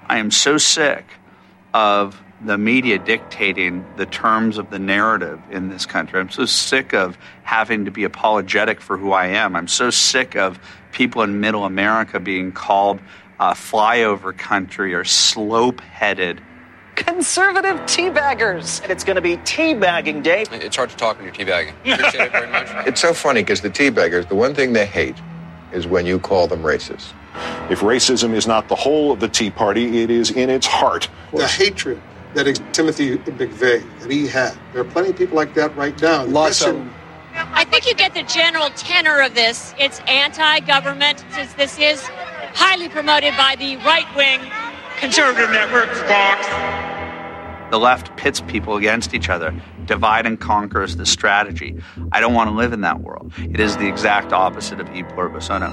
I am so sick of the media dictating the terms of the narrative in this country. I'm so sick of having to be apologetic for who I am. I'm so sick of people in middle America being called flyover country or slope-headed. Conservative teabaggers. And it's going to be teabagging day. It's hard to talk when you're teabagging. Appreciate it very much. It's so funny because the teabaggers, the one thing they hate is when you call them racist. If racism is not the whole of the Tea Party, it is in its heart. The hatred that Timothy McVeigh, that he had. There are plenty of people like that right now. I think you get the general tenor of this. It's anti-government, since this is highly promoted by the right-wing conservative network, Fox. The left pits people against each other. Divide and conquer is the strategy. I don't want to live in that world. It is the exact opposite of E pluribus unum.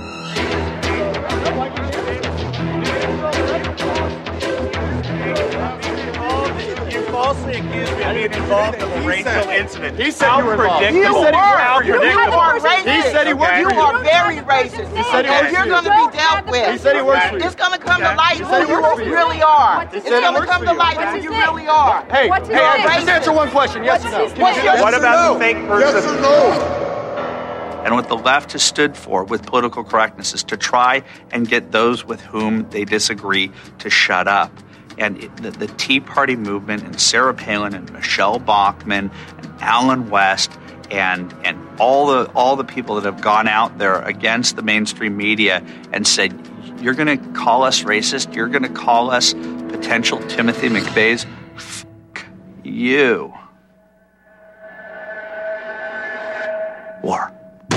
You falsely accused me of being involved in a racial incident. He said you were involved. You are racist. He said he worked You for you. are very racist. He said he works for You're you. going to be dealt with. He said he works for you. It's going to come to light He said who he works you for you. really are. He It's said he going to works come for to you. light who you really are. Hey, just answer one question. Yes or no? What about the fake person? Yes or no? And what the left has stood for with political correctness is to try and get those with whom they disagree to shut up. And the Tea Party movement and Sarah Palin and Michelle Bachmann and Alan West and all the people that have gone out there against the mainstream media and said, you're going to call us racist, you're going to call us potential Timothy McVeighs, fuck you. War.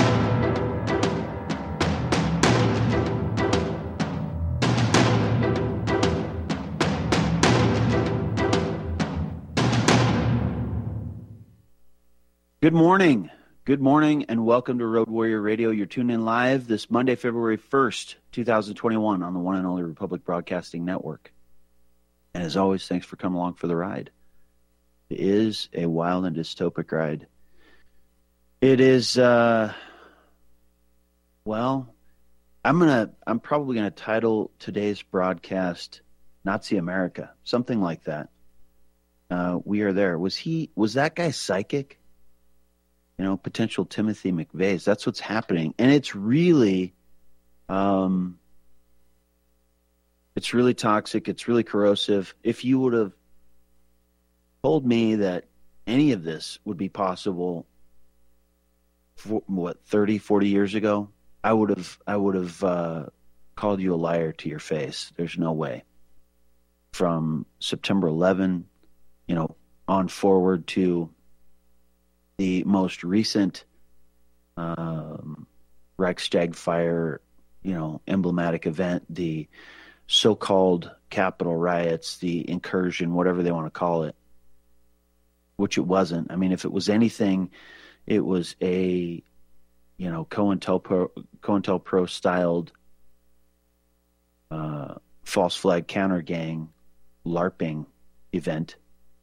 Good morning, and welcome to Road Warrior Radio. You're tuned in live this Monday, February 1st, 2021 on the one and only Republic Broadcasting Network. And as always, thanks for coming along for the ride. It is a wild and dystopic ride. It is, I'm probably going to title today's broadcast Nazi America, something like that. We are there. Was that guy psychic? You know, potential Timothy McVeighs. That's what's happening. And it's really toxic. It's really corrosive. If you would have told me that any of this would be possible, 30, 40 years ago, I would have called you a liar to your face. There's no way. From September 11, on forward to the most recent Reichstag fire, emblematic event, the so-called Capitol riots, the incursion, whatever they want to call it, which it wasn't. I mean, if it was anything, it was a, COINTELPRO styled false flag counter gang LARPing event.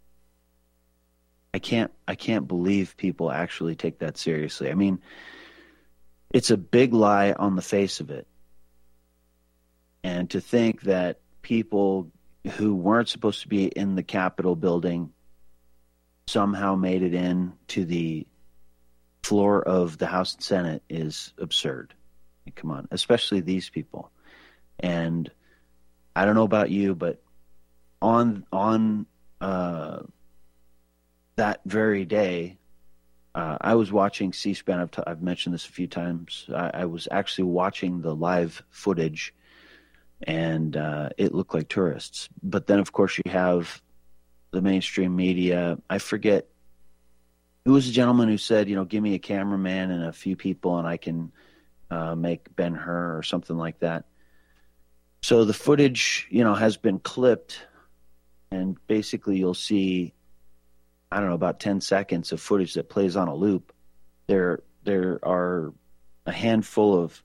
I can't believe people actually take that seriously. I mean, it's a big lie on the face of it. And to think that people who weren't supposed to be in the Capitol building somehow made it in to the floor of the House and Senate is absurd. Come on, especially these people. And I don't know about you, but on that very day, I was watching C-SPAN. I've mentioned this a few times. I was actually watching the live footage, and it looked like tourists. But then, of course, you have the mainstream media. I forget who was the gentleman who said, give me a cameraman and a few people, and I can make Ben-Hur or something like that. So the footage, has been clipped, and basically you'll see, I don't know, about 10 seconds of footage that plays on a loop. There are a handful of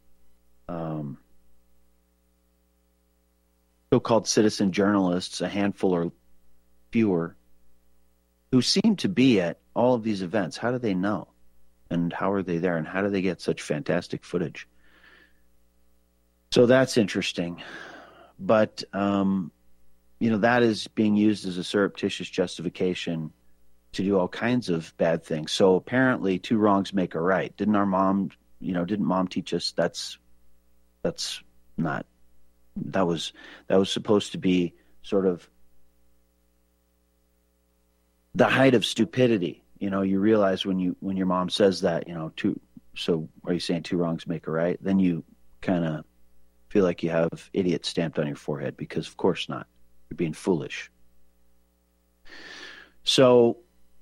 so-called citizen journalists, a handful or fewer, who seem to be at all of these events. How do they know? And how are they there? And how do they get such fantastic footage? So that's interesting. But that is being used as a surreptitious justification to do all kinds of bad things. So apparently 2 wrongs make a right. Didn't mom teach us that was supposed to be sort of the height of stupidity. You realize when your mom says that, so are you saying 2 wrongs make a right? Then you kind of feel like you have idiot stamped on your forehead, because of course not. You're being foolish. So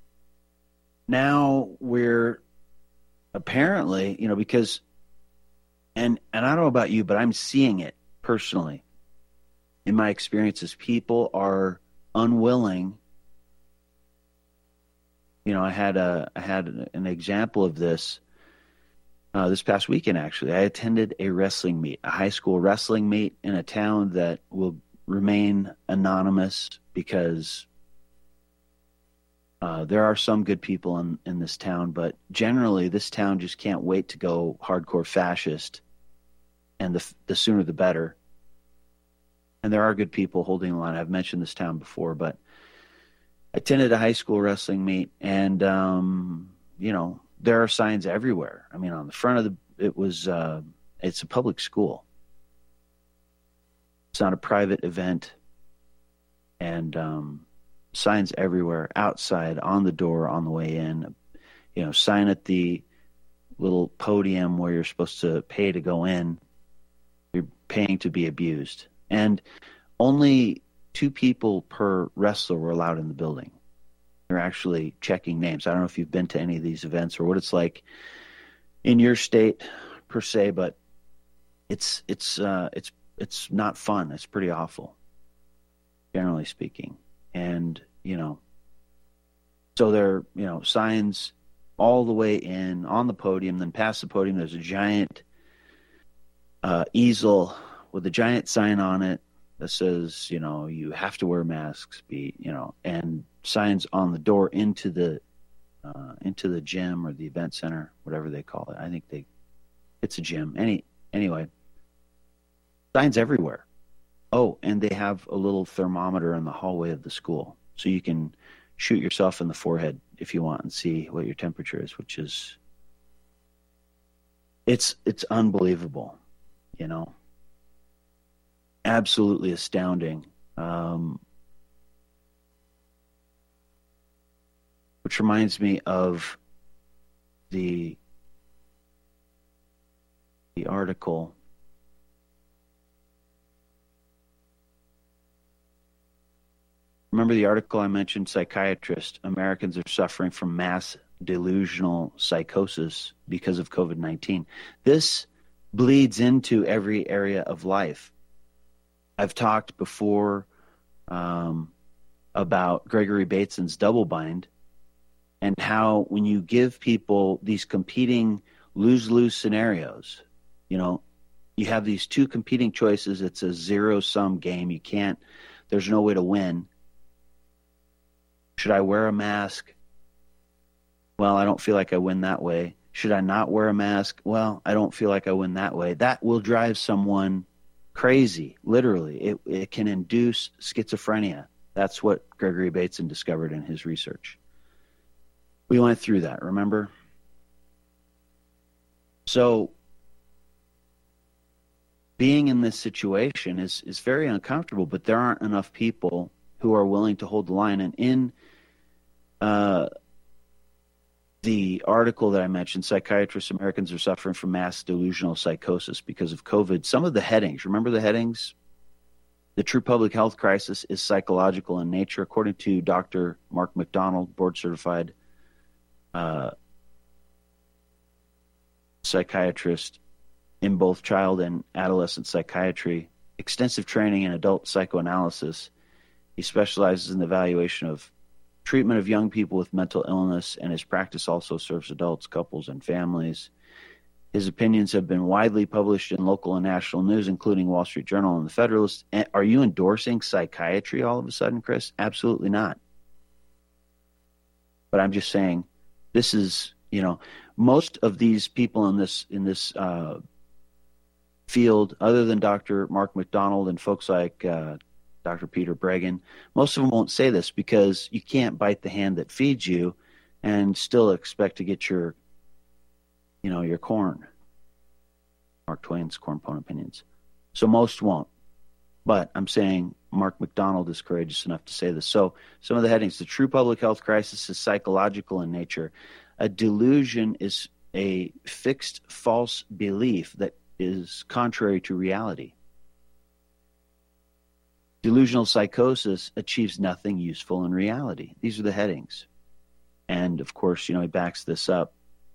now we're apparently, because, and I don't know about you, but I'm seeing it personally in my experiences. People are unwilling. I had an example of this this past weekend, actually. I attended a wrestling meet, a high school wrestling meet in a town that will remain anonymous, because there are some good people in this town, but generally this town just can't wait to go hardcore fascist, and the sooner the better. And there are good people holding the line. I've mentioned this town before, but I attended a high school wrestling meet, and there are signs everywhere. I mean, on the front of it's a public school. It's not a private event, and signs everywhere, outside, on the door, on the way in. Sign at the little podium where you're supposed to pay to go in. You're paying to be abused, and only 2 people per wrestler were allowed in the building. They're actually checking names. I don't know if you've been to any of these events or what it's like in your state per se, but it's not fun. It's pretty awful, generally speaking. And so there are signs all the way in on the podium. Then past the podium, there's a giant easel with a giant sign on it that says, you have to wear masks, and signs on the door into the gym or the event center, whatever they call it. I think it's a gym. Anyway, signs everywhere. Oh, and they have a little thermometer in the hallway of the school, so you can shoot yourself in the forehead if you want and see what your temperature is, which is, it's unbelievable, absolutely astounding. Which reminds me of the article. Remember the article I mentioned, psychiatrist, Americans are suffering from mass delusional psychosis because of COVID-19. This bleeds into every area of life. I've talked before about Gregory Bateson's double bind, and how when you give people these competing lose-lose scenarios, you have these 2 competing choices. It's a zero-sum game. There's no way to win. Should I wear a mask? Well, I don't feel like I win that way. Should I not wear a mask? Well, I don't feel like I win that way. That will drive someone crazy, literally. It can induce schizophrenia. That's what Gregory Bateson discovered in his research. We went through that, remember? So being in this situation is very uncomfortable, but there aren't enough people who are willing to hold the line. And in the article that I mentioned, Psychiatrists, Americans are suffering from mass delusional psychosis because of COVID. Some of the headings, remember the headings? The true public health crisis is psychological in nature, according to Dr. Mark McDonald, board-certified psychiatrist in both child and adolescent psychiatry, extensive training in adult psychoanalysis. He specializes in the evaluation of treatment of young people with mental illness, and his practice also serves adults, couples, and families. His opinions have been widely published in local and national news, including Wall Street Journal and The Federalist. Are you endorsing psychiatry all of a sudden, Chris? Absolutely not. But I'm just saying, this is, most of these people in this field, other than Dr. Mark McDonald and folks like Dr. Peter Breggin. Most of them won't say this because you can't bite the hand that feeds you and still expect to get your corn. Mark Twain's Corn Pone Opinions. So most won't. But I'm saying Mark McDonald is courageous enough to say this. So some of the headings: the true public health crisis is psychological in nature. A delusion is a fixed false belief that is contrary to reality. Delusional psychosis achieves nothing useful in reality. These are the headings. And of course, he backs this up.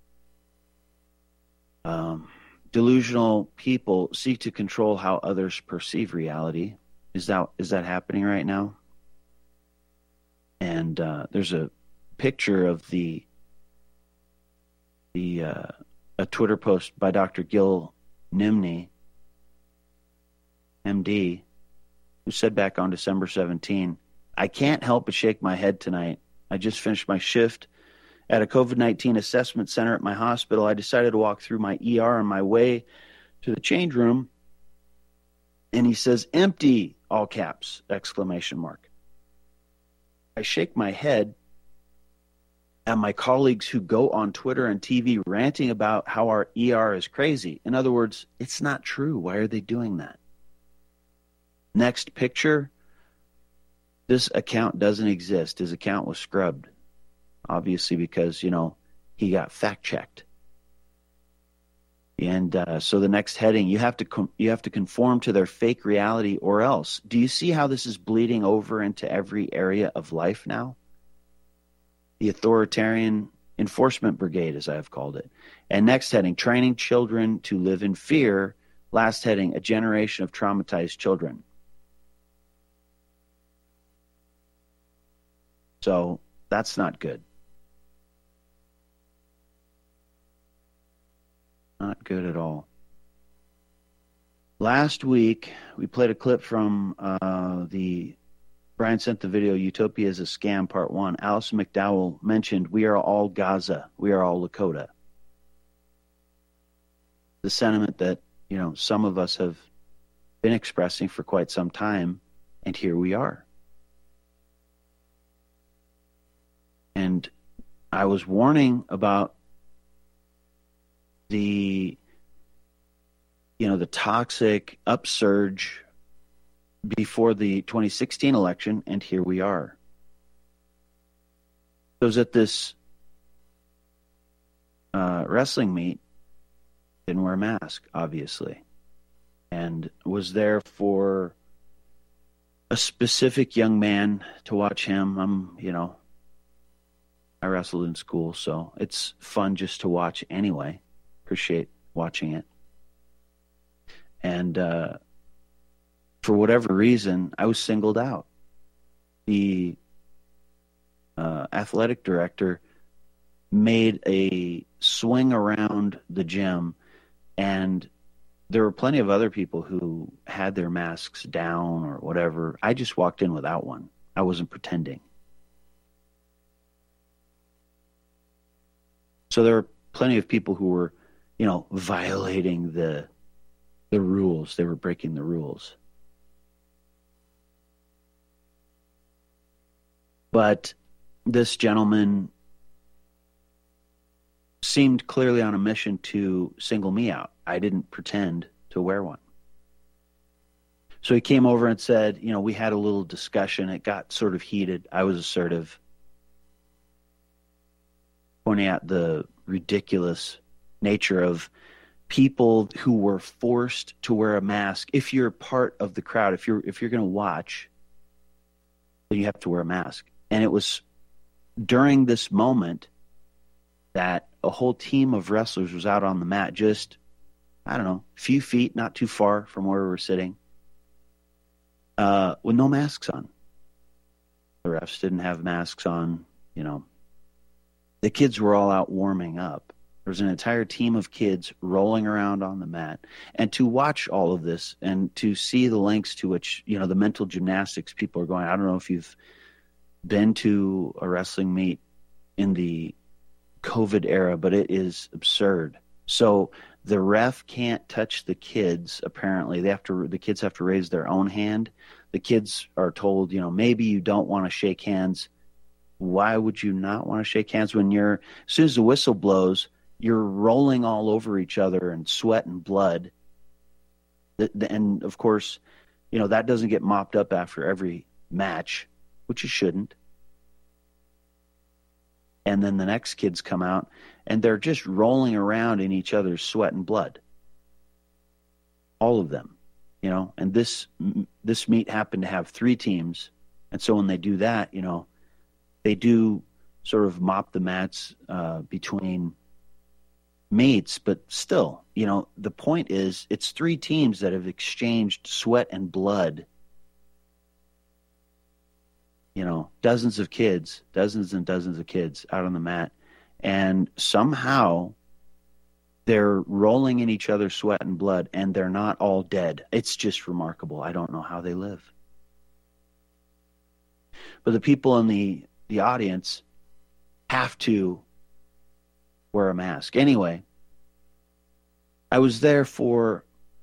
Delusional people seek to control how others perceive reality. Is that happening right now? And there's a picture of a Twitter post by Dr. Gil Nimney, MD, who said back on December 17, "I can't help but shake my head tonight. I just finished my shift at a COVID-19 assessment center at my hospital. I decided to walk through my ER on my way to the change room." And he says, "Empty," all caps, exclamation mark. "I shake my head at my colleagues who go on Twitter and TV ranting about how our ER is crazy. In other words, it's not true. Why are they doing that?" Next picture. This account doesn't exist. His account was scrubbed. Obviously because, he got fact-checked. And so the next heading, you have to conform to their fake reality or else. Do you see how this is bleeding over into every area of life now? The authoritarian enforcement brigade, as I have called it. And next heading, training children to live in fear. Last heading, a generation of traumatized children. So that's not good. Not good at all. Last week, we played a clip from Brian sent the video, Utopia is a Scam, Part 1. Alison McDowell mentioned, "We are all Gaza. We are all Lakota." The sentiment that, some of us have been expressing for quite some time, and here we are. And I was warning about the toxic upsurge before the 2016 election, and here we are. I was at this wrestling meet, didn't wear a mask, obviously, and was there for a specific young man to watch him. I wrestled in school, so it's fun just to watch anyway. Appreciate watching it. And for whatever reason, I was singled out. The athletic director made a swing around the gym, and there were plenty of other people who had their masks down or whatever. I just walked in without one. I wasn't pretending. So there were plenty of people who were, violating the rules. They were breaking the rules. But this gentleman seemed clearly on a mission to single me out. I didn't pretend to wear one. So he came over and said, we had a little discussion. It got sort of heated. I was assertive, pointing out the ridiculous nature of people who were forced to wear a mask. If you're part of the crowd, if you're going to watch, then you have to wear a mask. And it was during this moment that a whole team of wrestlers was out on the mat, just, a few feet, not too far from where we were sitting, with no masks on. The refs didn't have masks on, The kids were all out warming up. There was an entire team of kids rolling around on the mat. And to watch all of this and to see the lengths to which, the mental gymnastics people are going. I don't know if you've been to a wrestling meet in the COVID era, but it is absurd. So the ref can't touch the kids. Apparently, the kids have to raise their own hand. The kids are told, maybe you don't want to shake hands. Why would you not want to shake hands when as soon as the whistle blows, you're rolling all over each other in sweat and blood. And of course, that doesn't get mopped up after every match, which it shouldn't. And then the next kids come out and they're just rolling around in each other's sweat and blood. All of them, and this meet happened to have 3 teams. And so when they do that, they do sort of mop the mats between mates, but still, the point is it's 3 teams that have exchanged sweat and blood. Dozens and dozens of kids out on the mat, and somehow they're rolling in each other's sweat and blood, and they're not all dead. It's just remarkable. I don't know how they live. But the people in the audience have to wear a mask. Anyway, I was there for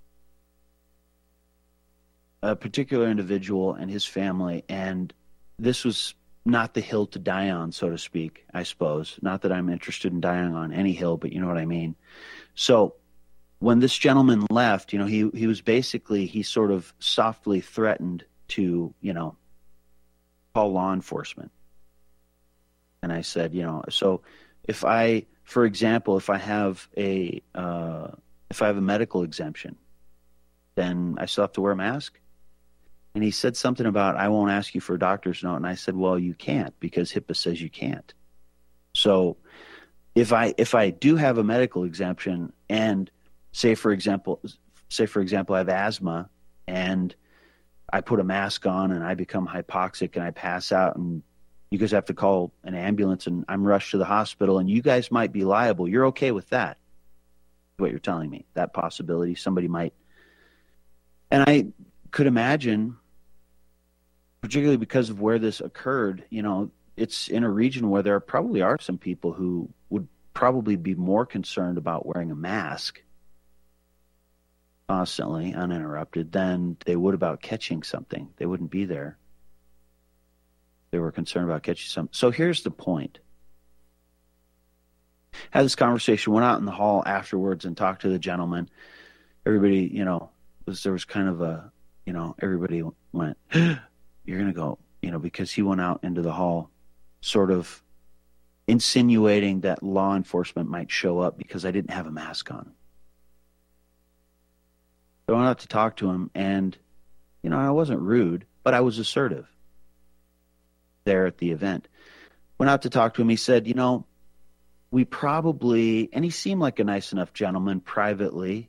a particular individual and his family, and this was not the hill to die on, so to speak, I suppose. Not that I'm interested in dying on any hill, but you know what I mean. So when this gentleman left, he was basically, he sort of softly threatened to, call law enforcement. And I said, so if I, for example, if I have a medical exemption, then I still have to wear a mask? And he said something about, I won't ask you for a doctor's note. And I said, well, you can't, because HIPAA says you can't. So if I do have a medical exemption, and say for example I have asthma, and I put a mask on and I become hypoxic and I pass out, and you guys have to call an ambulance and I'm rushed to the hospital, and you guys might be liable. You're okay with that? What you're telling me, that possibility, somebody might. And I could imagine, particularly because of where this occurred, it's in a region where there probably are some people who would probably be more concerned about wearing a mask constantly, uninterrupted, than they would about catching something. They wouldn't be there. They were concerned about catching something. So here's the point. Had this conversation, went out in the hall afterwards and talked to the gentleman. Everybody, there was kind of a, everybody went, you're going to go, because he went out into the hall sort of insinuating that law enforcement might show up because I didn't have a mask on. So I went out to talk to him, and, I wasn't rude, but I was assertive there at the event. Went out to talk to him. He said, we probably, and he seemed like a nice enough gentleman privately,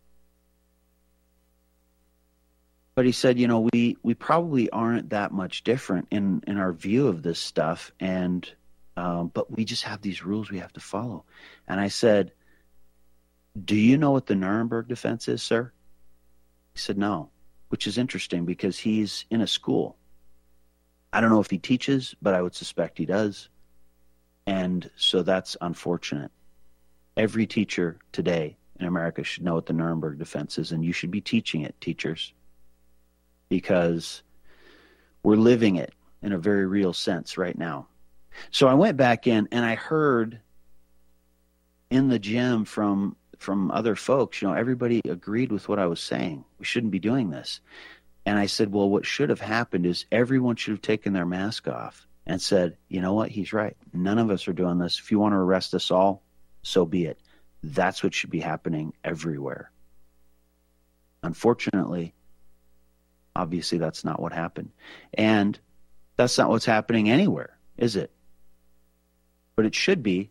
but he said, we probably aren't that much different in our view of this stuff, and but we just have these rules we have to follow. And I said, do you know what the Nuremberg defense is, sir? He said, no, which is interesting because he's in a school. I don't know if he teaches, but I would suspect he does. And so that's unfortunate. Every teacher today in America should know what the Nuremberg defense is, and you should be teaching it, teachers, because we're living it in a very real sense right now. So I went back in, and I heard in the gym from other folks, everybody agreed with what I was saying. We shouldn't be doing this. And I said, well, what should have happened is everyone should have taken their mask off and said, you know what, he's right. None of us are doing this. If you want to arrest us all, so be it. That's what should be happening everywhere. Unfortunately, obviously that's not what happened. And that's not what's happening anywhere, is it? But it should be.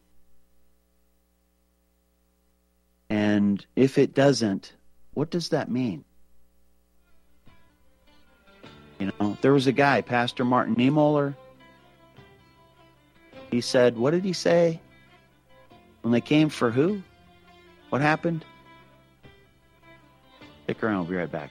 And if it doesn't, what does that mean? There was a guy, Pastor Martin Niemöller. He said, what did he say? When they came for who? What happened? Stick around, we'll be right back.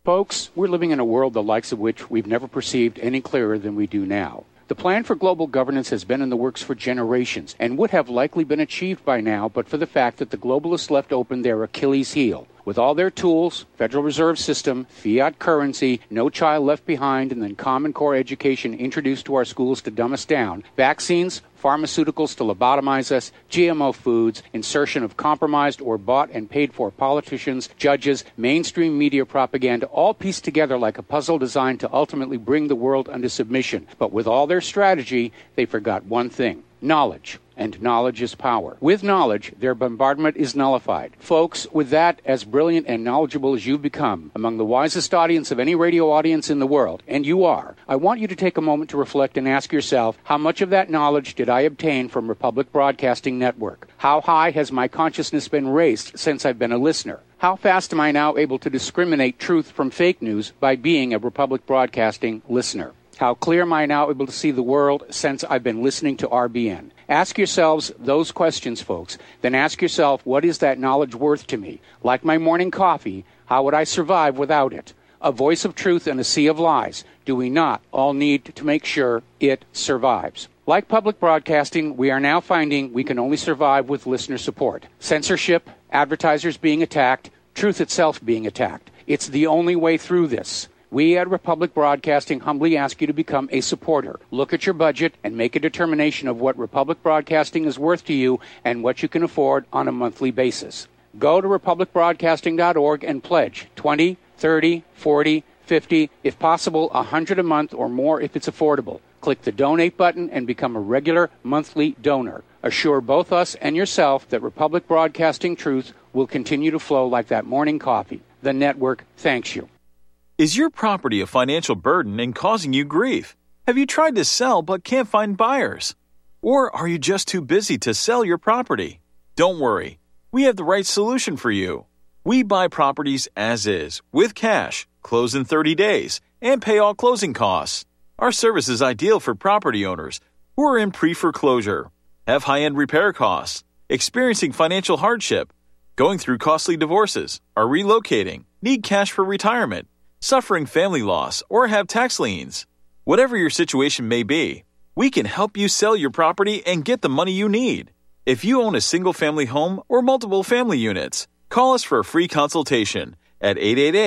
Folks, we're living in a world the likes of which we've never perceived any clearer than we do now. The plan for global governance has been in the works for generations and would have likely been achieved by now but for the fact that the globalists left open their Achilles heel. With all their tools, Federal Reserve System, fiat currency, no child left behind, and then Common Core education introduced to our schools to dumb us down, vaccines, pharmaceuticals to lobotomize us, GMO foods, insertion of compromised or bought and paid for politicians, judges, mainstream media propaganda, all pieced together like a puzzle designed to ultimately bring the world under submission. But with all their strategy, they forgot one thing: knowledge. And knowledge is power. With knowledge, their bombardment is nullified. Folks, with that, as brilliant and knowledgeable as you've become, among the wisest audience of any radio audience in the world, and you are, I want you to take a moment to reflect and ask yourself, how much of that knowledge did I obtain from Republic Broadcasting Network? How high has my consciousness been raised since I've been a listener? How fast am I now able to discriminate truth from fake news by being a Republic Broadcasting listener? How clear am I now able to see the world since I've been listening to RBN? Ask yourselves those questions, folks. Then ask yourself, what is that knowledge worth to me? Like my morning coffee, how would I survive without it? A voice of truth in a sea of lies. Do we not all need to make sure it survives? Like public broadcasting, we are now finding we can only survive with listener support. Censorship, advertisers being attacked, truth itself being attacked. It's the only way through this. We at Republic Broadcasting humbly ask you to become a supporter. Look at your budget and make a determination of what Republic Broadcasting is worth to you and what you can afford on a monthly basis. Go to republicbroadcasting.org and pledge $20, $30, $40, $50, if possible, $100 a month or more if it's affordable. Click the donate button and become a regular monthly donor. Assure both us and yourself that Republic Broadcasting truth will continue to flow like that morning coffee. The network thanks you. Is your property a financial burden and causing you grief? Have you tried to sell but can't find buyers? Or are you just too busy to sell your property? Don't worry, we have the right solution for you. We buy properties as is, with cash, close in 30 days, and pay all closing costs. Our service is ideal for property owners who are in pre-foreclosure, have high-end repair costs, experiencing financial hardship, going through costly divorces, are relocating, need cash for retirement, suffering family loss, or have tax liens. Whatever your situation may be, we can help you sell your property and get the money you need. If you own a single-family home or multiple family units, call us for a free consultation at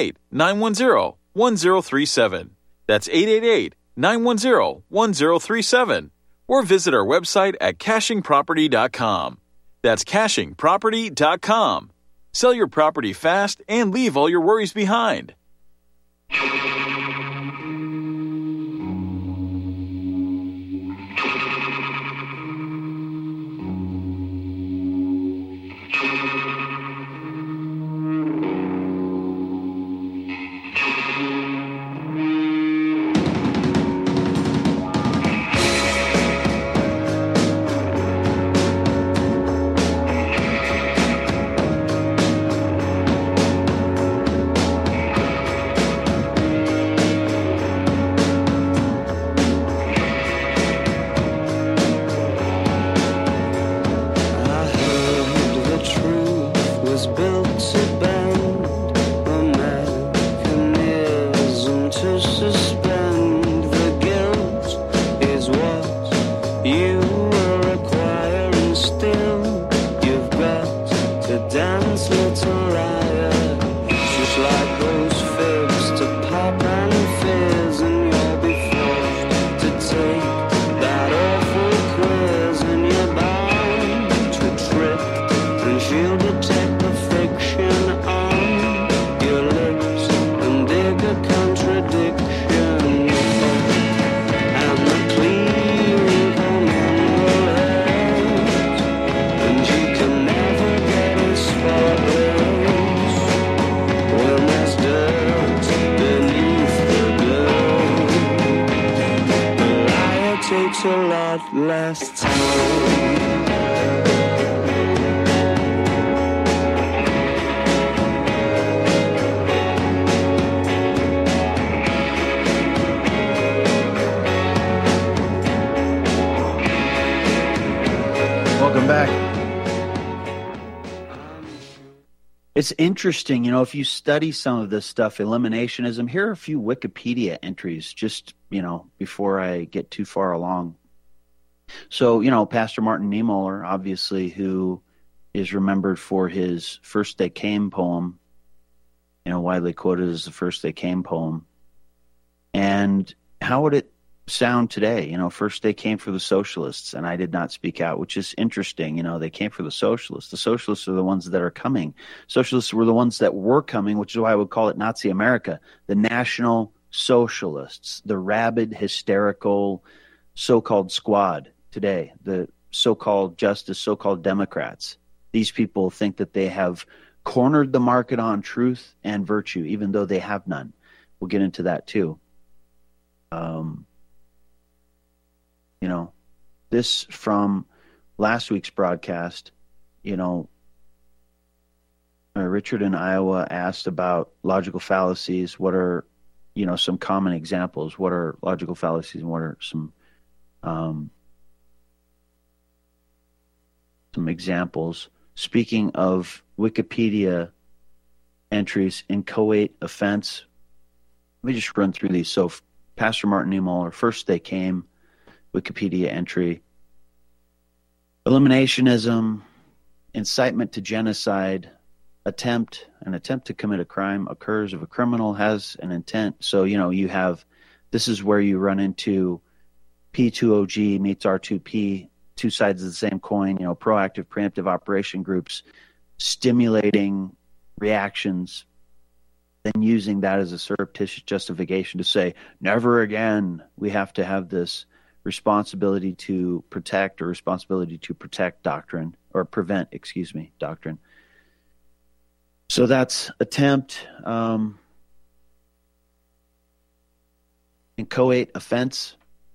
888-910-1037. That's 888-910-1037. Or visit our website at cachingproperty.com. That's cachingproperty.com. Sell your property fast and leave all your worries behind. It's interesting, if you study some of this stuff, eliminationism, here are a few Wikipedia entries just, before I get too far along. So, Pastor Martin Niemöller, obviously, who is remembered for his First They Came poem, widely quoted as the First They Came poem. And how would it sound today? First they came for the socialists, and I did not speak out, which is interesting. They came for the socialists. The socialists are the ones that are coming. Socialists were the ones that were coming, which is why I would call it Nazi America. The National Socialists, the rabid, hysterical, so-called squad today, the so-called justice, so-called Democrats. These people think that they have cornered the market on truth and virtue, even though they have none. We'll get into that too. This from last week's broadcast, Richard in Iowa asked about logical fallacies. What are, some common examples? What are logical fallacies and what are some examples? Speaking of Wikipedia entries, inchoate offense, let me just run through these. So Pastor Martin Niemöller, First They Came, Wikipedia entry. Eliminationism, incitement to genocide, an attempt to commit a crime occurs if a criminal has an intent. So, you have, this is where you run into P2OG meets R2P, two sides of the same coin, proactive, preemptive operation groups stimulating reactions, then using that as a surreptitious justification to say, never again, we have to have this responsibility to protect or responsibility to protect doctrine or prevent, doctrine. So that's attempt. Inchoate offense.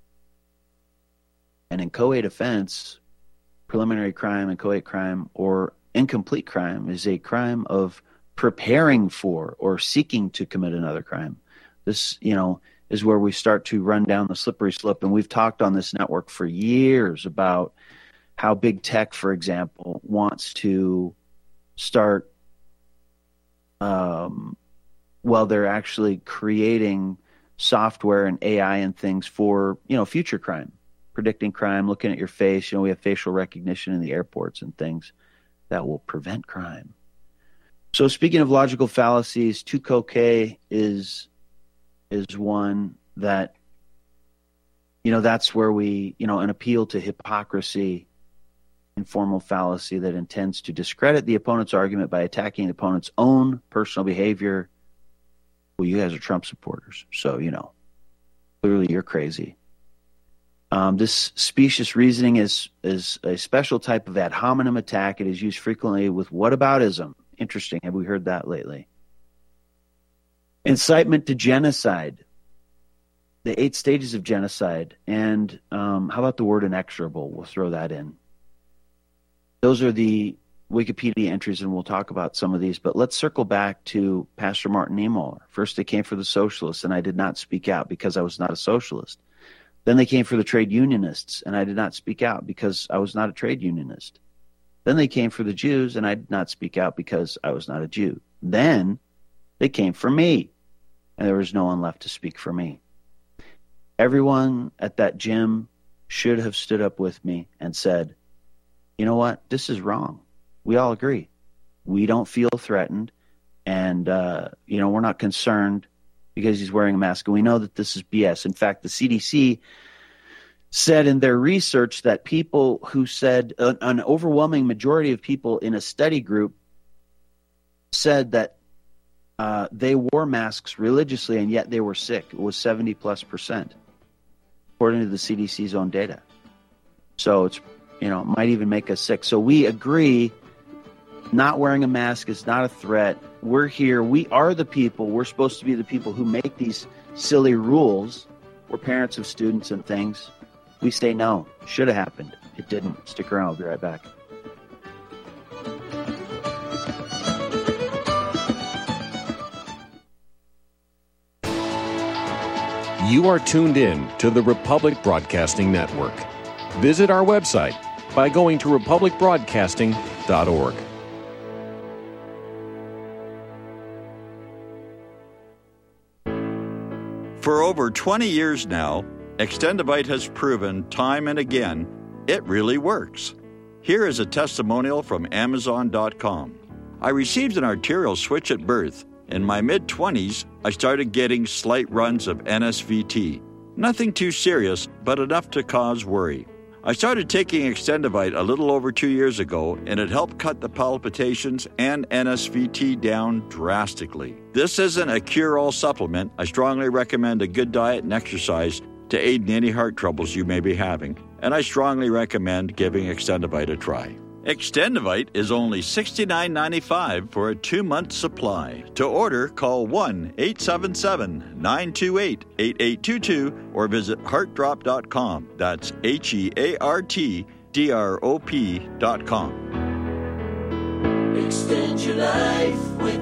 An inchoate offense, preliminary crime, inchoate crime, or incomplete crime is a crime of preparing for or seeking to commit another crime. This, is where we start to run down the slippery slope. And we've talked on this network for years about how big tech, for example, wants to start, they're actually creating software and AI and things for, future crime, predicting crime, looking at your face. We have facial recognition in the airports and things that will prevent crime. So speaking of logical fallacies, 2-coque is one that, that's where we, an appeal to hypocrisy, informal fallacy that intends to discredit the opponent's argument by attacking the opponent's own personal behavior. Well, you guys are Trump supporters, so, clearly you're crazy. This specious reasoning is a special type of ad hominem attack. It is used frequently with whataboutism. Interesting. Have we heard that lately? Incitement to genocide. The 8 stages of genocide. And how about the word inexorable? We'll throw that in. Those are the Wikipedia entries, and we'll talk about some of these. But let's circle back to Pastor Martin Niemöller. First, they came for the socialists, and I did not speak out because I was not a socialist. Then they came for the trade unionists, and I did not speak out because I was not a trade unionist. Then they came for the Jews, and I did not speak out because I was not a Jew. Then they came for me, and there was no one left to speak for me. Everyone at that gym should have stood up with me and said, you know what, this is wrong. We all agree. We don't feel threatened, and we're not concerned because he's wearing a mask, and we know that this is BS. In fact, the CDC said in their research that people who said, an overwhelming majority of people in a study group said that they wore masks religiously, and yet they were sick. It was 70+%, according to the CDC's own data. So it's, it might even make us sick. So we agree, not wearing a mask is not a threat. We're here. We are the people. We're supposed to be the people who make these silly rules. We're parents of students and things. We say no. Should have happened. It didn't. Stick around. I'll be right back. You are tuned in to the Republic Broadcasting Network. Visit our website by going to republicbroadcasting.org. For over 20 years now, Extendivite has proven time and again it really works. Here is a testimonial from Amazon.com. I received an arterial switch at birth. In my mid-20s, I started getting slight runs of NSVT. Nothing too serious, but enough to cause worry. I started taking Extendivite a little over 2 years ago, and it helped cut the palpitations and NSVT down drastically. This isn't a cure-all supplement. I strongly recommend a good diet and exercise to aid in any heart troubles you may be having, and I strongly recommend giving Extendivite a try. Extendivite is only $69.95 for a 2-month supply. To order, call 1-877-928-8822 or visit heartdrop.com. That's HEARTDROP.com. Extend your life with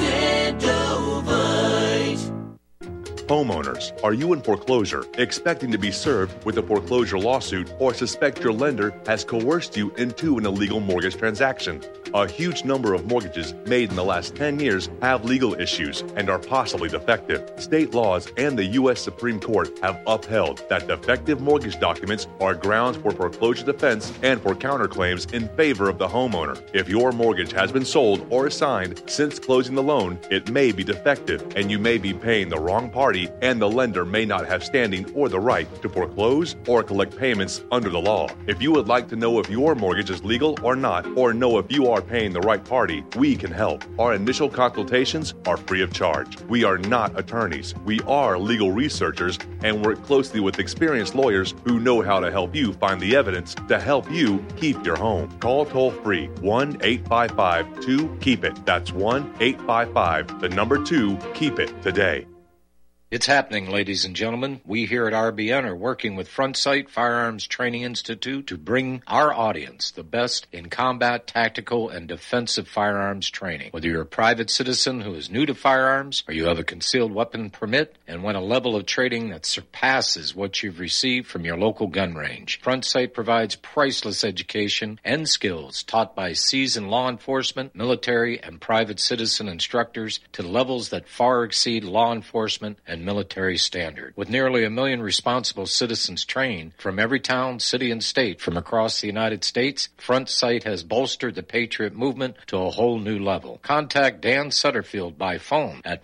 Extendovite. Homeowners, are you in foreclosure, expecting to be served with a foreclosure lawsuit, or suspect your lender has coerced you into an illegal mortgage transaction? A huge number of mortgages made in the last 10 years have legal issues and are possibly defective. State laws and the U.S. Supreme Court have upheld that defective mortgage documents are grounds for foreclosure defense and for counterclaims in favor of the homeowner. If your mortgage has been sold or assigned since closing the loan, it may be defective and you may be paying the wrong party, and the lender may not have standing or the right to foreclose or collect payments under the law. If you would like to know if your mortgage is legal or not, or know if you are paying the right party, we can help. Our initial consultations are free of charge. We are not attorneys. We are legal researchers and work closely with experienced lawyers who know how to help you find the evidence to help you keep your home. Call toll-free 1-855-2-KEEP-IT. That's 1-855-2-KEEP-IT today. It's happening, ladies and gentlemen. We here at RBN are working with Front Sight Firearms Training Institute to bring our audience the best in combat, tactical, and defensive firearms training. Whether you're a private citizen who is new to firearms, or you have a concealed weapon permit and want a level of training that surpasses what you've received from your local gun range, Front Sight provides priceless education and skills taught by seasoned law enforcement, military, and private citizen instructors to levels that far exceed law enforcement and military standard. With nearly 1 million responsible citizens trained from every town, city, and state from across the United States, Front Sight has bolstered the Patriot movement to a whole new level. Contact Dan Sutterfield by phone at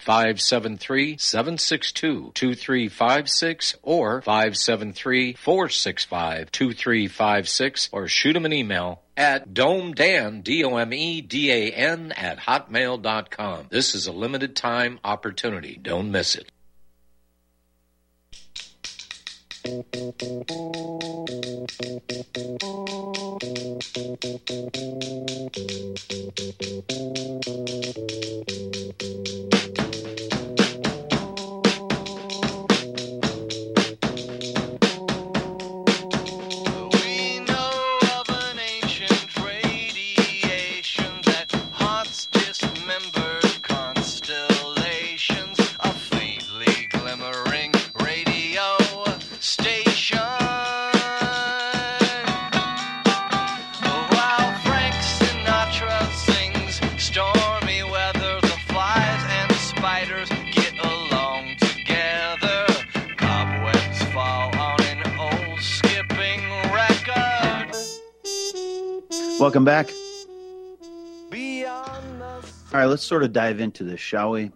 573-762-2356 or 573-465-2356 or shoot him an email at domedan, DOMEDAN, at hotmail.com. This is a limited time opportunity. Don't miss it. Welcome back. All right, let's sort of dive into this, shall we?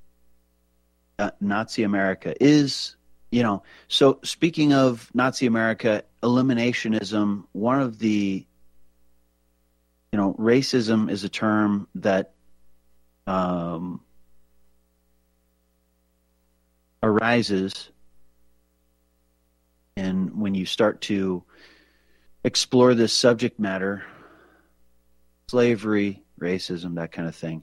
Nazi America is, so speaking of Nazi America, eliminationism, one of the, racism is a term that arises, and when you start to explore this subject matter, slavery, racism, that kind of thing.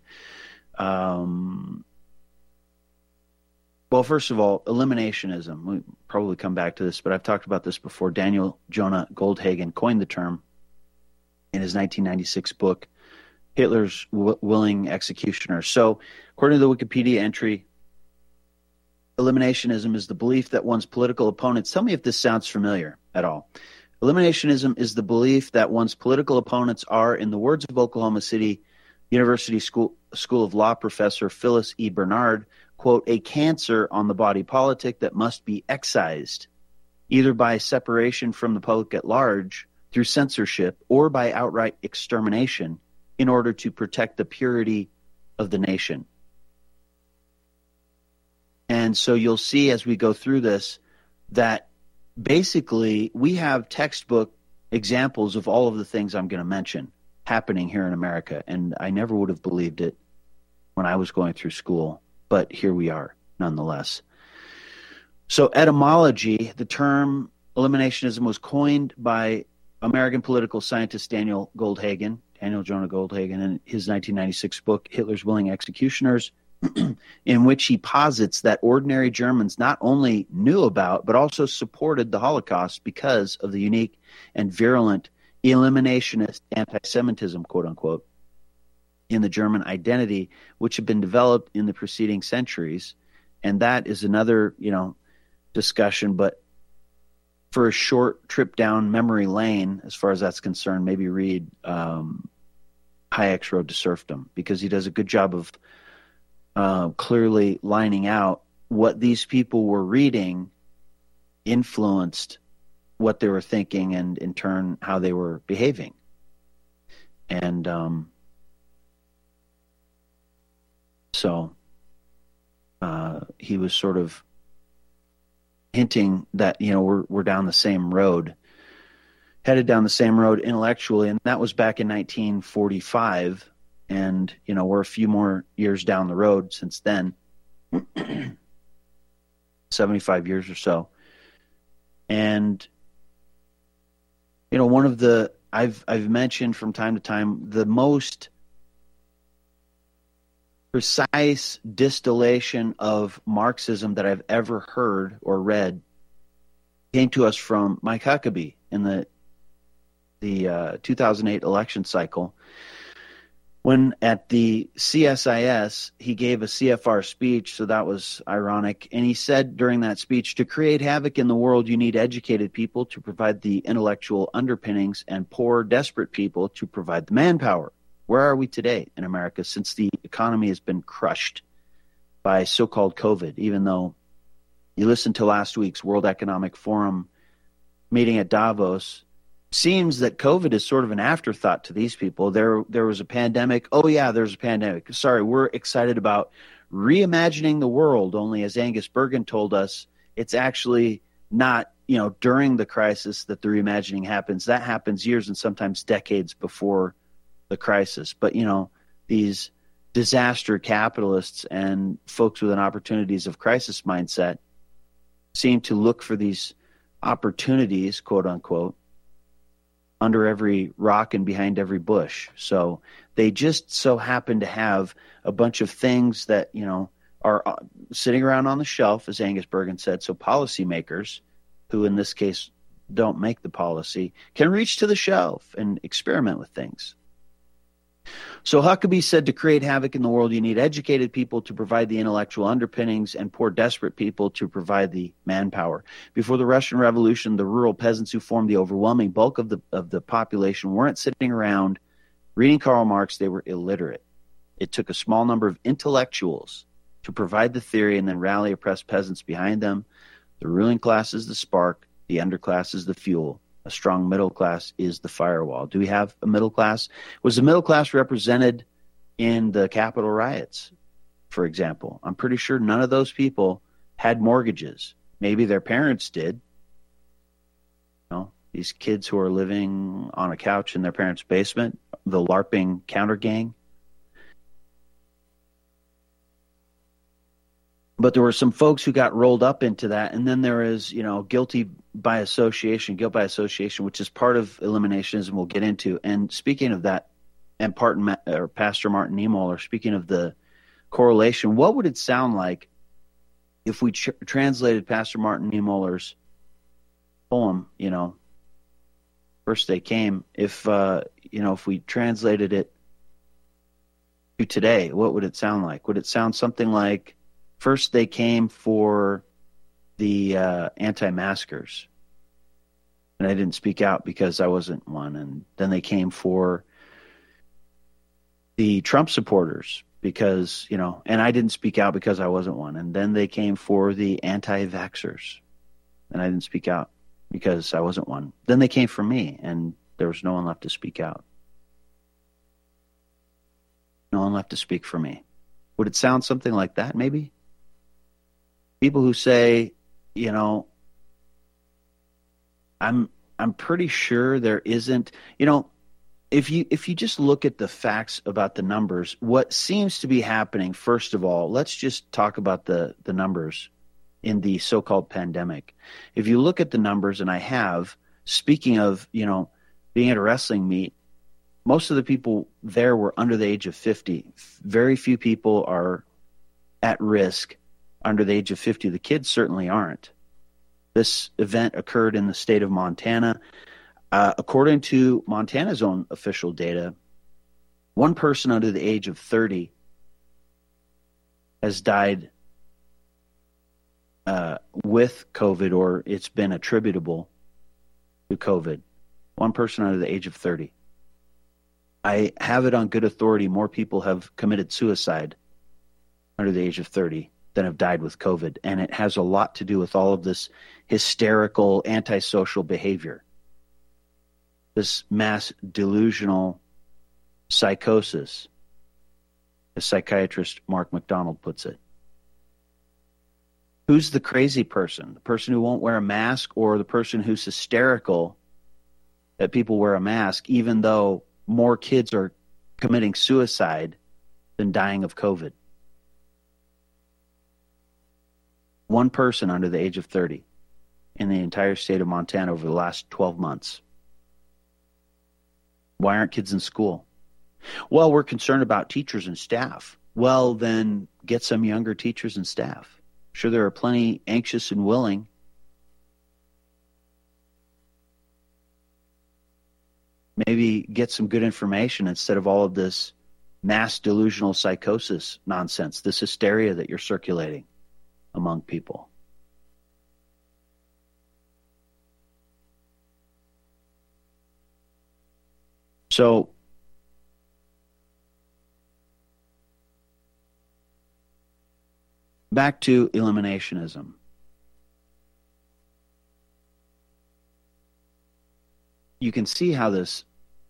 Well, first of all, eliminationism. We'll probably come back to this, but I've talked about this before. Daniel Jonah Goldhagen coined the term in his 1996 book, Hitler's Willing Executioner. So, according to the Wikipedia entry, eliminationism is the belief that one's political opponents, tell me if this sounds familiar at all. Eliminationism is the belief that one's political opponents are, in the words of Oklahoma City University School of Law professor Phyllis E. Bernard, quote, a cancer on the body politic that must be excised, either by separation from the public at large through censorship or by outright extermination in order to protect the purity of the nation. And so you'll see as we go through this that basically we have textbook examples of all of the things I'm going to mention happening here in America. And I never would have believed it when I was going through school, but here we are nonetheless. So etymology, the term eliminationism was coined by American political scientist Daniel Jonah Goldhagen, in his 1996 book, Hitler's Willing Executioners, in which he posits that ordinary Germans not only knew about, but also supported the Holocaust because of the unique and virulent eliminationist anti-Semitism, quote unquote, in the German identity, which had been developed in the preceding centuries. And that is another, discussion, but for a short trip down memory lane, as far as that's concerned, maybe read Hayek's Road to Serfdom, because he does a good job of clearly lining out what these people were reading influenced what they were thinking and in turn how they were behaving. And so he was sort of hinting that, we're down the same road, headed down the same road intellectually, and that was back in 1945. And, we're a few more years down the road since then, 75 years or so. And, one of the, I've mentioned from time to time, the most precise distillation of Marxism that I've ever heard or read came to us from Mike Huckabee in the 2008 election cycle, when at the CSIS, he gave a CFR speech, so that was ironic. And he said during that speech, to create havoc in the world, you need educated people to provide the intellectual underpinnings and poor, desperate people to provide the manpower. Where are we today in America since the economy has been crushed by so-called COVID, even though you listen to last week's World Economic Forum meeting at Davos? Seems that COVID is sort of an afterthought to these people. There was a pandemic. Oh, yeah, there's a pandemic. Sorry, we're excited about reimagining the world, only as Angus Bergen told us, it's actually not, during the crisis that the reimagining happens. That happens years and sometimes decades before the crisis. But, these disaster capitalists and folks with an opportunities of crisis mindset seem to look for these opportunities, quote unquote, under every rock and behind every bush. So they just so happen to have a bunch of things that, are sitting around on the shelf, as Angus Bergen said. So policymakers, who in this case don't make the policy, can reach to the shelf and experiment with things. So Huckabee said to create havoc in the world, you need educated people to provide the intellectual underpinnings and poor, desperate people to provide the manpower. Before the Russian Revolution, the rural peasants who formed the overwhelming bulk of the population weren't sitting around reading Karl Marx. They were illiterate. It took a small number of intellectuals to provide the theory and then rally oppressed peasants behind them. The ruling class is the spark. The underclass is the fuel. A strong middle class is the firewall. Do we have a middle class? Was the middle class represented in the Capitol riots, for example? I'm pretty sure none of those people had mortgages. Maybe their parents did. These kids who are living on a couch in their parents' basement, the LARPing counter gang. But there were some folks who got rolled up into that. And then there is, guilt by association, which is part of eliminationism we'll get into. And speaking of that, and Pastor Martin Niemöller, speaking of the correlation, what would it sound like if we translated Pastor Martin Niemöller's poem, First They Came, if we translated it to today, what would it sound like? Would it sound something like, first they came for the anti-maskers, and I didn't speak out because I wasn't one. And then they came for the Trump supporters, because, and I didn't speak out because I wasn't one. And then they came for the anti-vaxxers, and I didn't speak out because I wasn't one. Then they came for me, and there was no one left to speak out. No one left to speak for me. Would it sound something like that, maybe? People who say, I'm pretty sure there isn't, if you just look at the facts about the numbers, what seems to be happening, first of all, let's just talk about the numbers in the so-called pandemic. If you look at the numbers, and I have, speaking of, being at a wrestling meet, most of the people there were under the age of 50. Very few people are at risk under the age of 50. The kids certainly aren't. This event occurred in the state of Montana. According to Montana's own official data, one person under the age of 30 has died with COVID, or it's been attributable to COVID. One person under the age of 30. I have it on good authority. More people have committed suicide under the age of 30 than have died with COVID. And it has a lot to do with all of this hysterical, antisocial behavior. This mass delusional psychosis, as psychiatrist Mark McDonald puts it. Who's the crazy person? The person who won't wear a mask, or the person who's hysterical that people wear a mask, even though more kids are committing suicide than dying of COVID? One person under the age of 30 in the entire state of Montana over the last 12 months. Why aren't kids in school? Well, we're concerned about teachers and staff. Well, then get some younger teachers and staff. Sure, there are plenty anxious and willing. Maybe get some good information instead of all of this mass delusional psychosis nonsense, this hysteria that you're circulating among people. So, back to eliminationism. You can see how this,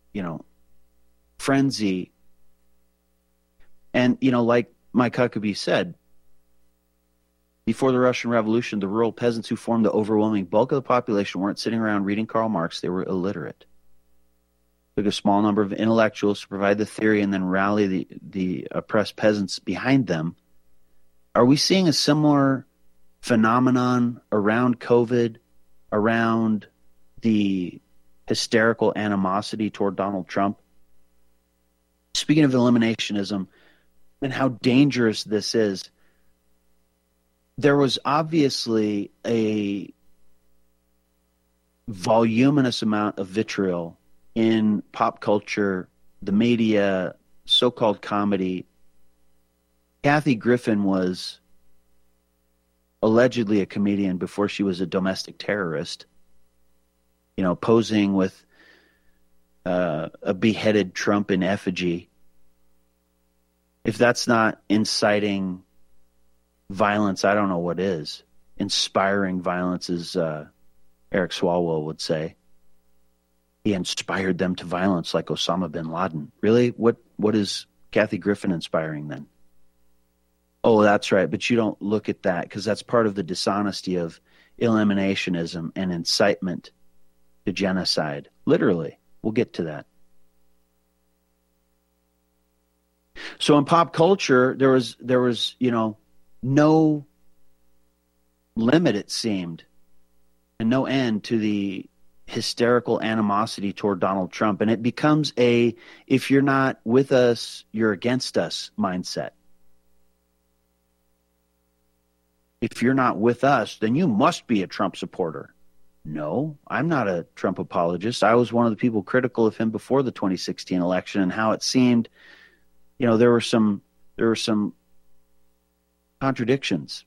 frenzy, and, like Mike Huckabee said, before the Russian Revolution, the rural peasants who formed the overwhelming bulk of the population weren't sitting around reading Karl Marx, they were illiterate. It took a small number of intellectuals to provide the theory and then rally the oppressed peasants behind them. Are we seeing a similar phenomenon around COVID, around the hysterical animosity toward Donald Trump? Speaking of eliminationism and how dangerous this is, there was obviously a voluminous amount of vitriol in pop culture, the media, so-called comedy. Kathy Griffin was allegedly a comedian before she was a domestic terrorist, posing with a beheaded Trump in effigy. If that's not inciting violence, I don't know what is. Inspiring violence, as Eric Swalwell would say. He inspired them to violence like Osama bin Laden. Really? What is Kathy Griffin inspiring then? Oh, that's right. But you don't look at that because that's part of the dishonesty of eliminationism and incitement to genocide. Literally. We'll get to that. So in pop culture, there was, no limit, it seemed, and no end to the hysterical animosity toward Donald Trump. And it becomes a, if you're not with us, you're against us mindset. If you're not with us, then you must be a Trump supporter. No, I'm not a Trump apologist. I was one of the people critical of him before the 2016 election and how it seemed, there were some contradictions.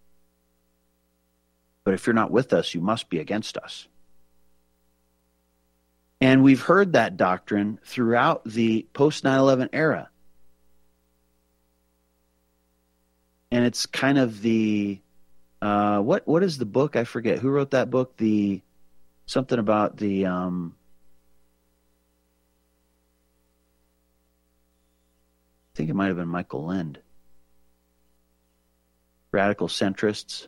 But if you're not with us, you must be against us. And we've heard that doctrine throughout the post 9/11 era. and it's kind of the what is the book? I forget who wrote that book. The something about the I think it might have been Michael Lind. Radical centrists.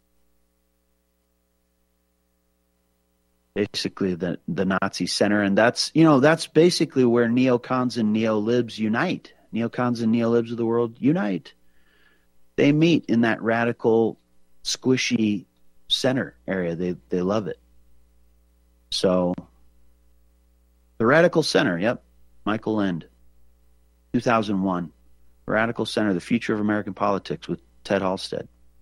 Basically the Nazi center, and that's basically where neocons and neolibs unite. Neocons and neolibs of the world unite. They meet in that radical, squishy center area. They love it. So, the Radical Center, yep, Michael Lind, 2001. Radical Center, The Future of American Politics with Ted Halstead.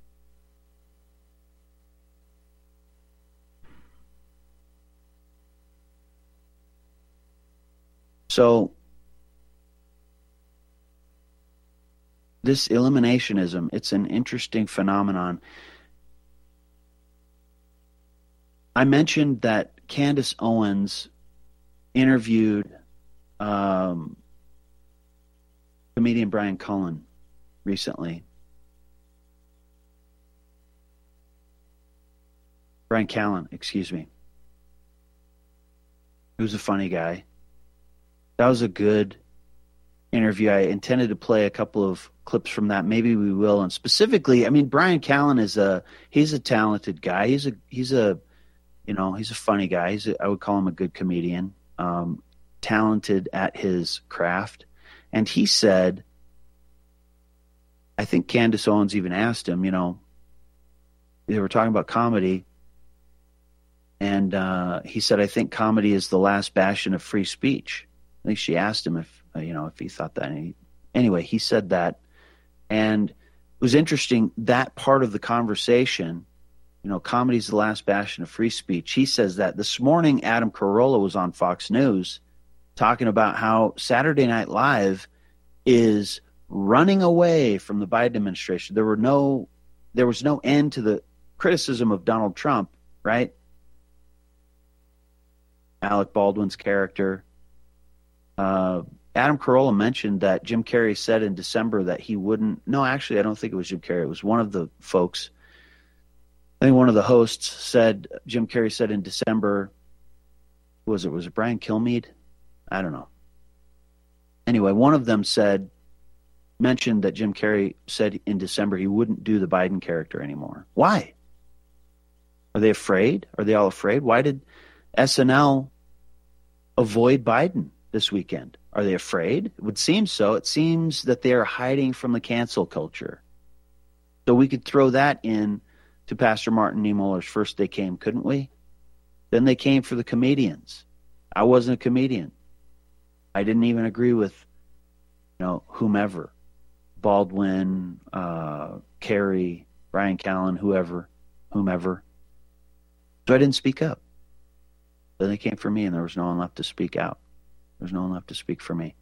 So, this eliminationism, it's an interesting phenomenon. I mentioned that Candace Owens interviewed comedian Brian Callen recently. Brian Callen, excuse me. He was a funny guy. That was a good interview. I intended to play a couple of clips from that. Maybe we will. And specifically, I mean, Brian Callen he's a talented guy. He's a funny guy. I would call him a good comedian, talented at his craft. And he said, I think Candace Owens even asked him, they were talking about comedy. And he said, I think comedy is the last bastion of free speech. I think she asked him if he thought that. Anyway, he said that. And it was interesting, that part of the conversation, comedy is the last bastion of free speech. He says that. This morning, Adam Carolla was on Fox News talking about how Saturday Night Live is running away from the Biden administration. There was no end to the criticism of Donald Trump, right? Alec Baldwin's character. Adam Carolla mentioned that Jim Carrey said in December that he wouldn't. No, actually, I don't think it was Jim Carrey. It was one of the folks. I think one of the hosts said, Jim Carrey said in December, was it Brian Kilmeade? I don't know. Anyway, one of them mentioned that Jim Carrey said in December he wouldn't do the Biden character anymore. Why? Are they afraid? Are they all afraid? Why did SNL avoid Biden this weekend? Are they afraid? It would seem so. It seems that they are hiding from the cancel culture. So we could throw that in to Pastor Martin Niemöller's First They Came, couldn't we? Then they came for the comedians. I wasn't a comedian. I didn't even agree with, whomever. Baldwin, Carey, Brian Callen, whomever. So I didn't speak up. Then they came for me, and there was no one left to speak out. There's no one left to speak for me.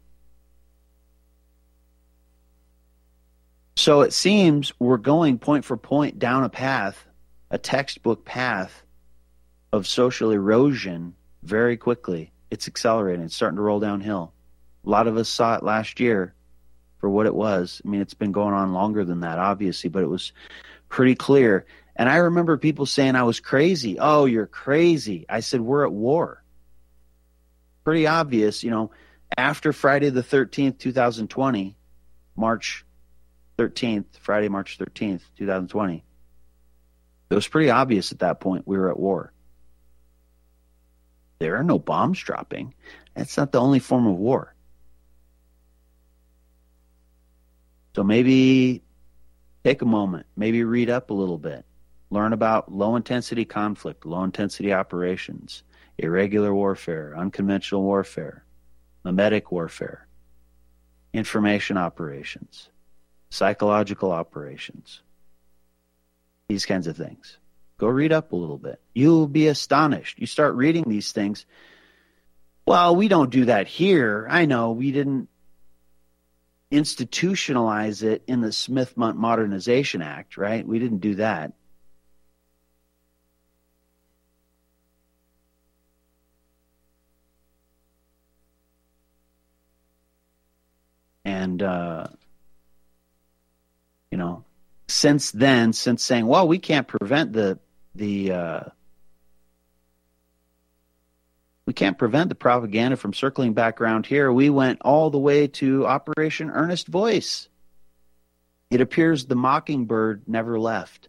So it seems we're going point for point down a path, a textbook path of social erosion very quickly. It's accelerating. It's starting to roll downhill. A lot of us saw it last year for what it was. I mean, it's been going on longer than that, obviously, but it was pretty clear. And I remember people saying I was crazy. Oh, you're crazy. I said, we're at war. Pretty obvious, after Friday the 13th, 2020, March 13th, Friday, March 13th, 2020. It was pretty obvious at that point we were at war. There are no bombs dropping. That's not the only form of war. So maybe take a moment, maybe read up a little bit, learn about low-intensity conflict, low-intensity operations, irregular warfare, unconventional warfare, mimetic warfare, information operations, psychological operations, these kinds of things. Go read up a little bit. You'll be astonished. You start reading these things. Well, we don't do that here. I know we didn't institutionalize it in the Smith Modernization Act, right? We didn't do that. And, since then, since saying, well, we can't prevent the propaganda from circling back around here, we went all the way to Operation Earnest Voice. It appears the mockingbird never left.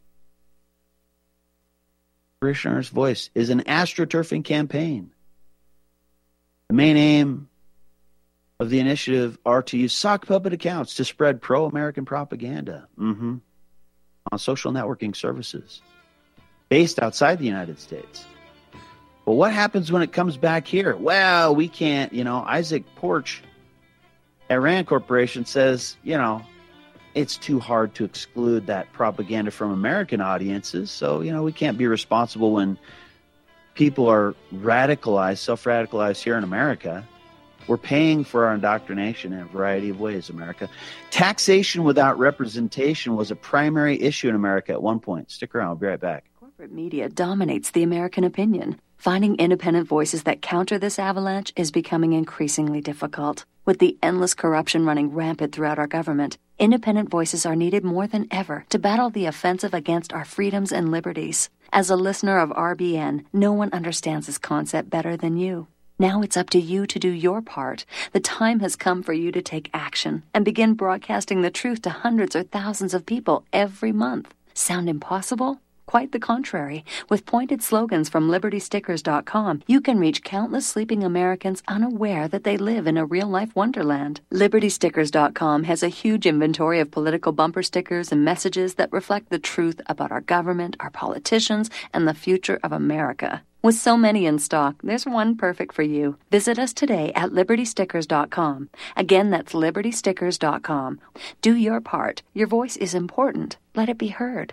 Operation Earnest Voice is an astroturfing campaign. The main aim of the initiative are to use sock puppet accounts to spread pro-American propaganda on social networking services based outside the United States. But what happens when it comes back here? Well, we can't, Isaac Porch at Rand Corporation says, it's too hard to exclude that propaganda from American audiences. So, we can't be responsible when people are radicalized, self-radicalized here in America. We're paying for our indoctrination in a variety of ways, America. Taxation without representation was a primary issue in America at one point. Stick around. I'll be right back. Corporate media dominates the American opinion. Finding independent voices that counter this avalanche is becoming increasingly difficult. With the endless corruption running rampant throughout our government, independent voices are needed more than ever to battle the offensive against our freedoms and liberties. As a listener of RBN, no one understands this concept better than you. Now it's up to you to do your part. The time has come for you to take action and begin broadcasting the truth to hundreds or thousands of people every month. Sound impossible? Quite the contrary. With pointed slogans from LibertyStickers.com, you can reach countless sleeping Americans unaware that they live in a real-life wonderland. LibertyStickers.com has a huge inventory of political bumper stickers and messages that reflect the truth about our government, our politicians, and the future of America. With so many in stock, there's one perfect for you. Visit us today at LibertyStickers.com. Again, that's LibertyStickers.com. Do your part. Your voice is important. Let it be heard.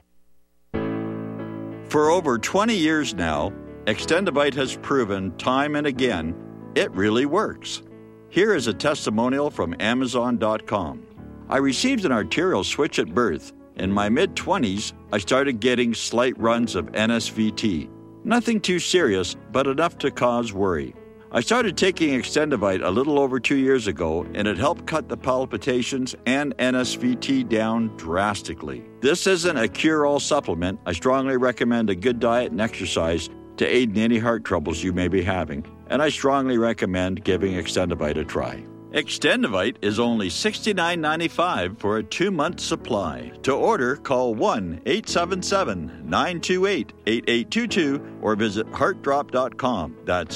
For over 20 years now, Extendovite has proven time and again it really works. Here is a testimonial from Amazon.com. I received an arterial switch at birth. In my mid-20s, I started getting slight runs of NSVT. Nothing too serious, but enough to cause worry. I started taking Extendovite a little over 2 years ago, and it helped cut the palpitations and NSVT down drastically. This isn't a cure-all supplement. I strongly recommend a good diet and exercise to aid in any heart troubles you may be having, and I strongly recommend giving Extendovite a try. Extendovite is only $69.95 for a 2-month supply. To order, call 1-877-928-8822 or visit heartdrop.com. That's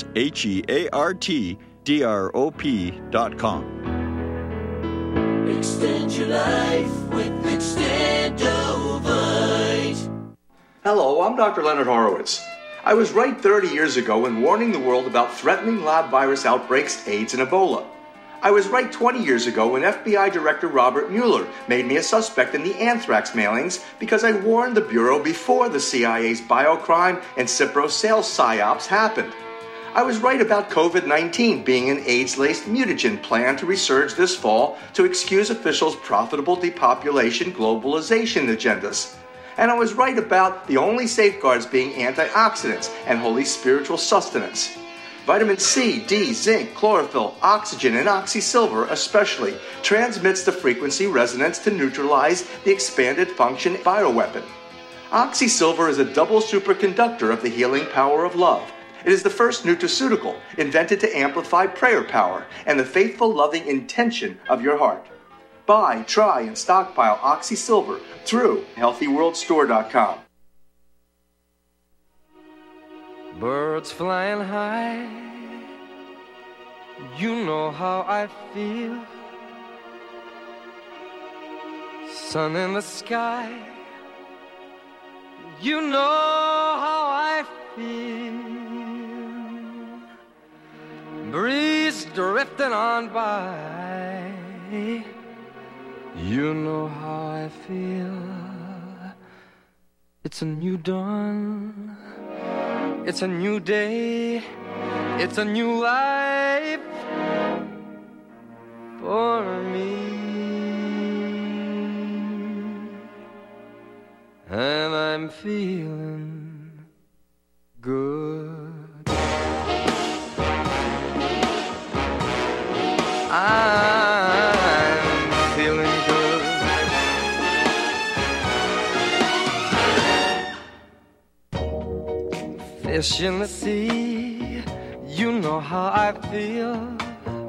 HEARTDROP.com. Extend your life with Extendovite. Hello, I'm Dr. Leonard Horowitz. I was right 30 years ago in warning the world about threatening lab virus outbreaks, AIDS, and Ebola. I was right 20 years ago when FBI Director Robert Mueller made me a suspect in the anthrax mailings because I warned the Bureau before the CIA's biocrime and Cipro sales psyops happened. I was right about COVID-19 being an AIDS-laced mutagen planned to resurge this fall to excuse officials' profitable depopulation globalization agendas. And I was right about the only safeguards being antioxidants and holy spiritual sustenance. Vitamin C, D, zinc, chlorophyll, oxygen, and oxysilver especially transmits the frequency resonance to neutralize the expanded function bioweapon. Oxysilver is a double superconductor of the healing power of love. It is the first nutraceutical invented to amplify prayer power and the faithful, loving intention of your heart. Buy, try, and stockpile Oxysilver through HealthyWorldStore.com. Birds flying high, you know how I feel. Sun in the sky, you know how I feel. Breeze drifting on by, you know how I feel. It's a new dawn, it's a new day, it's a new life for me. And I'm feeling good. I'm feeling good. Fish in the sea, you know how I feel.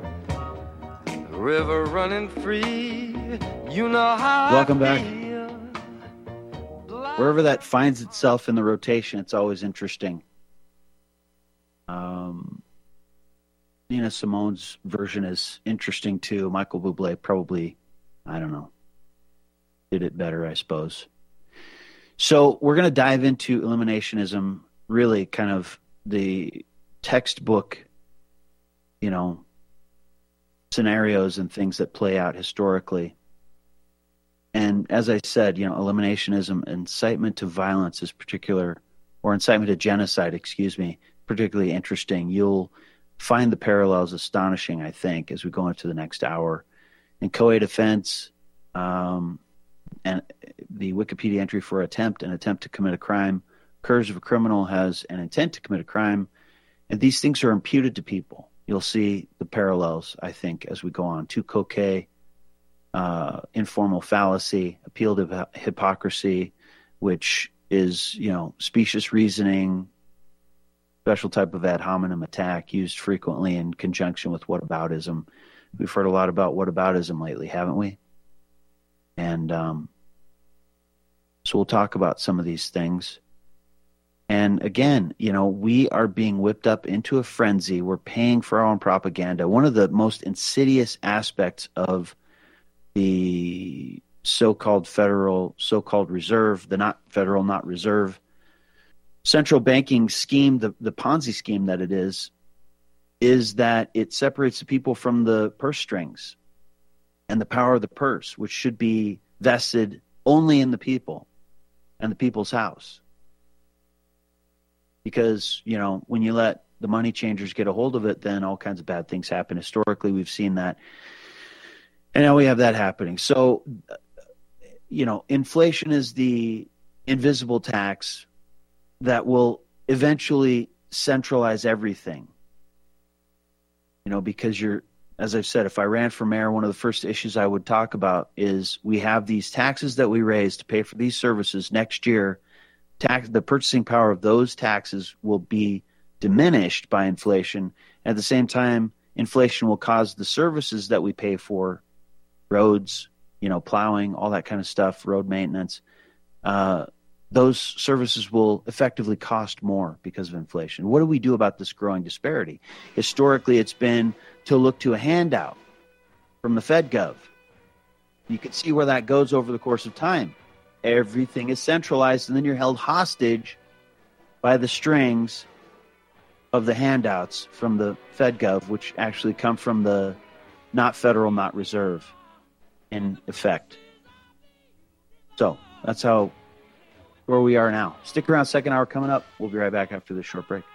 River running free, you know how Welcome I back. feel. Wherever that finds itself in the rotation, it's always interesting. Nina Simone's version is interesting too. Michael Bublé probably, I don't know, did it better, I suppose. So we're going to dive into eliminationism, really kind of the textbook, scenarios and things that play out historically. And as I said, eliminationism, incitement to violence is incitement to genocide, particularly interesting. You'll find the parallels astonishing, I think, as we go into the next hour. In co-ed offense, and the Wikipedia entry for an attempt to commit a crime occurs if a criminal has an intent to commit a crime, and these things are imputed to people. You'll see the parallels, I think, as we go on. Tu quoque, informal fallacy, appeal to hypocrisy, which is, specious reasoning, special type of ad hominem attack used frequently in conjunction with whataboutism. We've heard a lot about whataboutism lately, haven't we? And so we'll talk about some of these things. And again, we are being whipped up into a frenzy. We're paying for our own propaganda. One of the most insidious aspects of the so-called federal, so-called reserve, the not federal, not reserve, central banking scheme, the Ponzi scheme that it is that it separates the people from the purse strings and the power of the purse, which should be vested only in the people and the people's house. Because, when you let the money changers get a hold of it, then all kinds of bad things happen. Historically, we've seen that. And now we have that happening. So, inflation is the invisible tax that will eventually centralize everything. Because as I've said, if I ran for mayor, one of the first issues I would talk about is we have these taxes that we raise to pay for these services next year. The purchasing power of those taxes will be diminished by inflation. At the same time, inflation will cause the services that we pay for, roads, plowing, all that kind of stuff, road maintenance, those services will effectively cost more because of inflation. What do we do about this growing disparity? Historically, it's been to look to a handout from the FedGov. You can see where that goes over the course of time. Everything is centralized, and then you're held hostage by the strings of the handouts from the FedGov, which actually come from the not federal, not reserve, in effect. So that's where we are now. Stick around, second hour coming up. We'll be right back after this short break.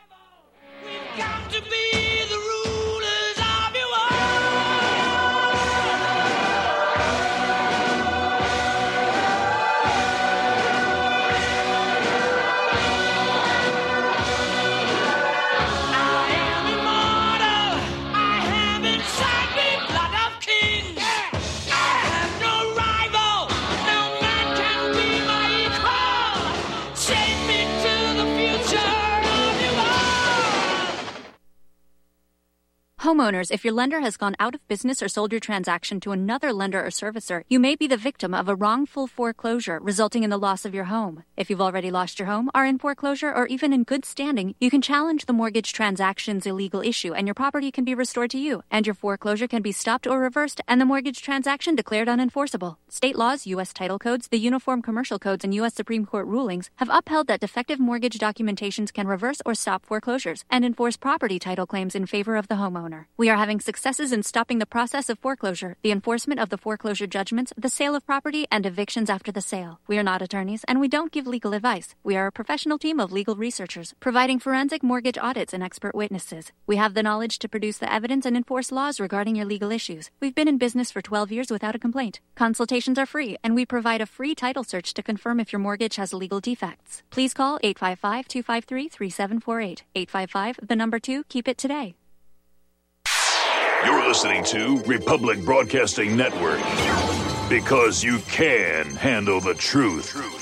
Homeowners, if your lender has gone out of business or sold your transaction to another lender or servicer, you may be the victim of a wrongful foreclosure resulting in the loss of your home. If you've already lost your home, are in foreclosure, or even in good standing, you can challenge the mortgage transaction's illegal issue and your property can be restored to you, and your foreclosure can be stopped or reversed and the mortgage transaction declared unenforceable. State laws, U.S. title codes, the Uniform Commercial Codes, and U.S. Supreme Court rulings have upheld that defective mortgage documentations can reverse or stop foreclosures and enforce property title claims in favor of the homeowner. We are having successes in stopping the process of foreclosure, the enforcement of the foreclosure judgments, the sale of property, and evictions after the sale. We are not attorneys, and we don't give legal advice. We are a professional team of legal researchers, providing forensic mortgage audits and expert witnesses. We have the knowledge to produce the evidence and enforce laws regarding your legal issues. We've been in business for 12 years without a complaint. Consultations are free, and we provide a free title search to confirm if your mortgage has legal defects. Please call 855-253-3748. 855, 2, keep it today. You're listening to Republic Broadcasting Network, because you can handle the truth.